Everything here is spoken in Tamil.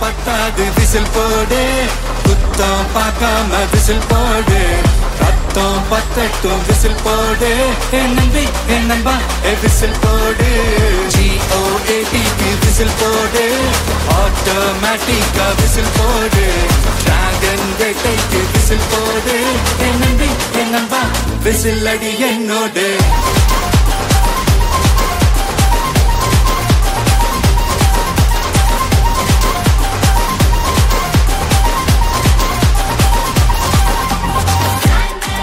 பத்தாது விசில் போடு குத்தம் பார்க்காம விசில் போடு ரத்தம் பத்தட்டும் விசில் போடு என் நம்பி என் நம்பா விசில் போடு GOATக்கு விசில் போடு ஆட்டோமேட்டிக்கா விசில் போடு டிராகன் வேட்டைக்கு விசில் போடு என் நம்பி என் நம்பா விசில் அடி என்னோடு